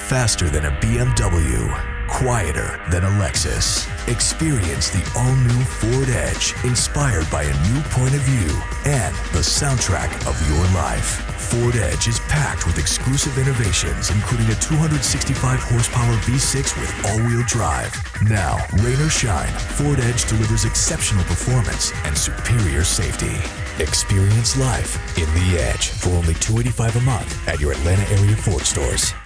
Faster than a BMW. Quieter than a Lexus. Experience the all-new Ford Edge, inspired by a new point of view and the soundtrack of your life. Ford Edge is packed with exclusive innovations, including a 265-horsepower V6 with all-wheel drive. Now, rain or shine, Ford Edge delivers exceptional performance and superior safety. Experience life in the Edge for only $285 a month at your Atlanta area Ford stores.